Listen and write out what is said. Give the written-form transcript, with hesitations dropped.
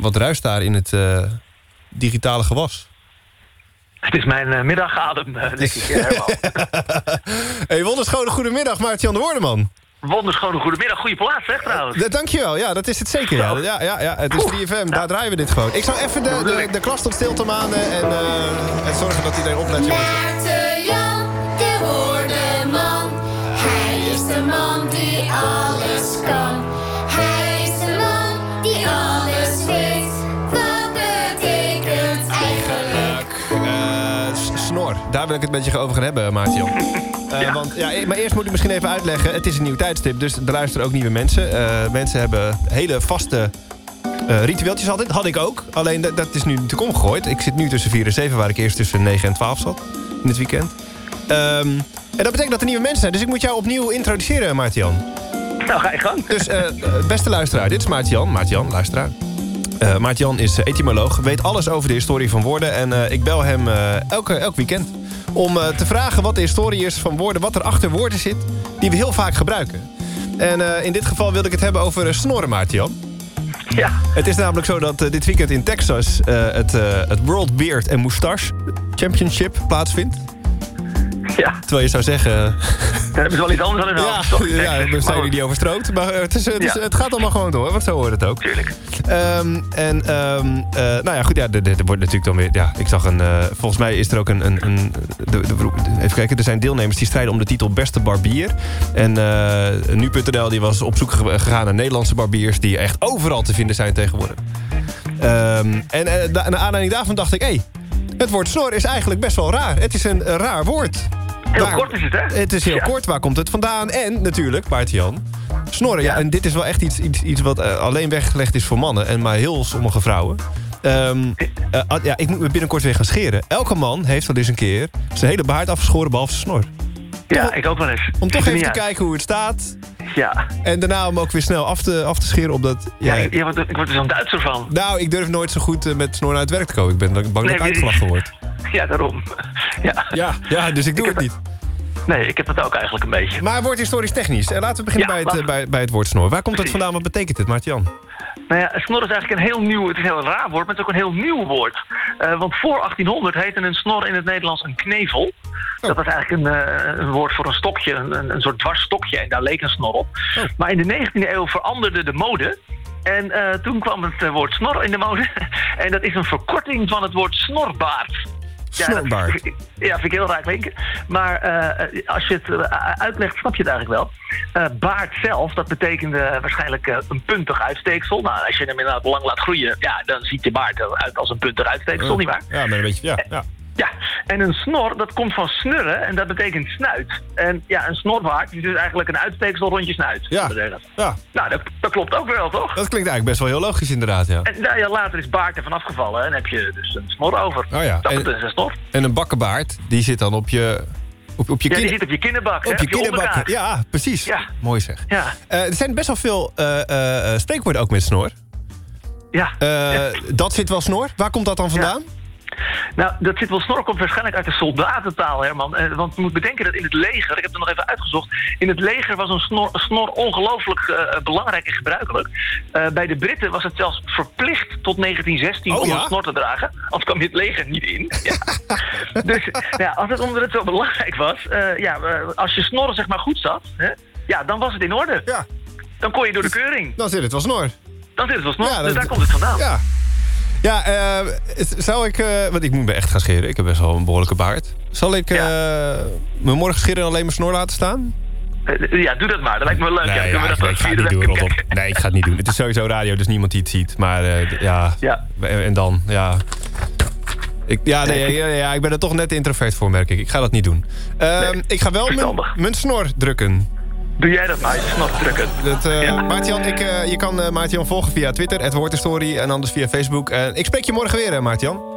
wat ruist daar in het digitale gewas? Het is mijn middagadem, denk ik, Herman. Hey, wonderschone goedemiddag, Maarten-Jan de Woordenman. Wonderschone goedemiddag, goede plaats, zeg trouwens. Dankjewel, ja, dat is het zeker. Ja, het is 3FM, daar draaien we dit gewoon. Ik zal even de klas tot stilte manen en zorgen dat iedereen oplet. Maarten-Jan de Woordenman, hij is de man die alles kan. Hij is de man die alles weet. Wat betekent eigenlijk? Snor, daar wil ik het met je over gaan hebben, Maarten-Jan. Want, maar eerst moet ik misschien even uitleggen. Het is een nieuw tijdstip, dus er luisteren ook nieuwe mensen. Mensen hebben hele vaste ritueeltjes altijd. Had ik ook, alleen dat is nu natuurlijk omgegooid. Ik zit nu tussen 4 en 7, waar ik eerst tussen 9 en 12 zat. In het weekend. En dat betekent dat er nieuwe mensen zijn. Dus ik moet jou opnieuw introduceren, Maarten-Jan. Nou, ga je gang. Dus beste luisteraar, dit is Maarten-Jan. Maarten-Jan, luisteraar. Maarten-Jan is etymoloog, weet alles over de historie van woorden. En ik bel hem elk weekend om te vragen wat de historie is van woorden, wat er achter woorden zit die we heel vaak gebruiken. En in dit geval wilde ik het hebben over snorren, Maarten-Jan. Ja. Het is namelijk zo dat dit weekend in Texas het World Beard and Moustache Championship plaatsvindt. Ja. Terwijl je zou zeggen... Dan hebben ze wel iets anders aan hun hoofd. Ja, daar zijn jullie niet overstrookt. Maar het gaat allemaal gewoon door, want zo hoort het ook. Tuurlijk. Nou ja, goed, er wordt natuurlijk dan weer... Ja, ik zag volgens mij is er ook even kijken, er zijn deelnemers die strijden om de titel Beste Barbier. En Nu.nl die was op zoek gegaan naar Nederlandse barbiers die echt overal te vinden zijn tegenwoordig. Naar aanleiding daarvan dacht ik... Het woord snor is eigenlijk best wel raar. Het is een raar woord. Heel kort is het, hè? Het is heel kort. Waar komt het vandaan? En natuurlijk, Maarten-Jan, snorren. Ja, en dit is wel echt iets wat alleen weggelegd is voor mannen. En maar heel sommige vrouwen. Ik moet me binnenkort weer gaan scheren. Elke man heeft al eens een keer zijn hele baard afgeschoren behalve zijn snor. Ja, ik ook wel eens. Om toch even te kijken hoe het staat. Ja. En daarna om ook weer snel af te scheren. Omdat, ik word er zo'n Duitser van. Nou, ik durf nooit zo goed met snor uit het werk te komen. Ik ben bang dat ik uitgelachen word. Ja, daarom. Ja, dus ik doe het niet. Nee, ik heb het ook eigenlijk een beetje. Maar woord historisch technisch. Laten we beginnen bij het woord snor. Waar komt dat vandaan? Wat betekent het, Maarten-Jan? Nou ja, snor is eigenlijk het is een heel raar woord, maar het is ook een heel nieuw woord. Want voor 1800 heette een snor in het Nederlands een knevel. Dat was eigenlijk een woord voor een stokje, een soort dwarsstokje. En daar leek een snor op. Maar in de 19e eeuw veranderde de mode. En toen kwam het woord snor in de mode. En dat is een verkorting van het woord snorbaard. Snorbaard. Vind ik heel raar klinken. Maar als je het uitlegt, snap je het eigenlijk wel. Baard zelf, dat betekende waarschijnlijk een puntig uitsteeksel. Nou, als je hem inderdaad lang laat groeien, dan ziet je baard eruit als een puntig uitsteeksel, nietwaar? Ja, maar een beetje, ja. Ja, en een snor, dat komt van snurren en dat betekent snuit. En ja, een snorbaard is dus eigenlijk een uitsteeksel rond je snuit. Ja. Nou, dat klopt ook wel, toch? Dat klinkt eigenlijk best wel heel logisch, inderdaad, ja. En later is baard ervan afgevallen en heb je dus een snor over. Oh ja. Dat is een snor. En een bakkenbaard, die zit dan op je... Op je die zit op je kinderbak, op je kinderbak. Ja, precies. Ja. Mooi zeg. Ja. Er zijn best wel veel spreekwoorden ook met snor. Ja. Dat zit wel snor. Waar komt dat dan vandaan? Ja. Nou, dat zit wel snor, komt waarschijnlijk uit de soldatentaal, Herman. Want je moet bedenken dat in het leger, ik heb het nog even uitgezocht... in het leger was een snor ongelooflijk belangrijk en gebruikelijk. Bij de Britten was het zelfs verplicht tot 1916 om een snor te dragen. Anders kwam je het leger niet in. Ja. Dus omdat het zo belangrijk was... als je snorren zeg maar goed zat, dan was het in orde. Ja. Dan kon je door de keuring. Dan zit het wel snor. Ja, dus daar komt het vandaan. Ja. Ja, zou ik... want ik moet me echt gaan scheren. Ik heb best wel een behoorlijke baard. Zal ik me morgen scheren en alleen mijn snor laten staan? Ja, doe dat maar. Dat lijkt me wel leuk. Nee, ik ga het niet doen, rotop. Nee, ik ga het niet doen. Het is sowieso radio, dus niemand die het ziet. Maar en dan, ja... Ik ben er toch net introvert voor, merk ik. Ik ga dat niet doen. Ik ga wel mijn snor drukken. Doe jij dat maar, je snor drukken. Maarten-Jan, je kan Maarten-Jan volgen via Twitter, @woordhistorie, en anders via Facebook. Ik spreek je morgen weer, Maarten-Jan.